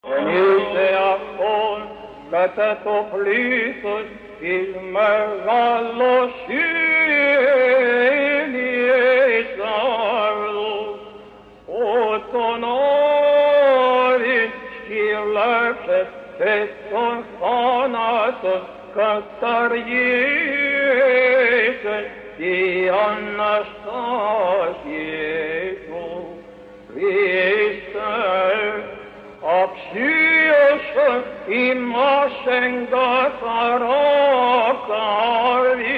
Ενίστε αυτόν κατά το πλήθος της μεγαλοσύνης αρδού, όταν όρις σκυλέψες et τον θάνατον καταργήσες τη Αναστάσιε του. Χριστέ, αψίωσε ημάς εγκαθαρά καρδί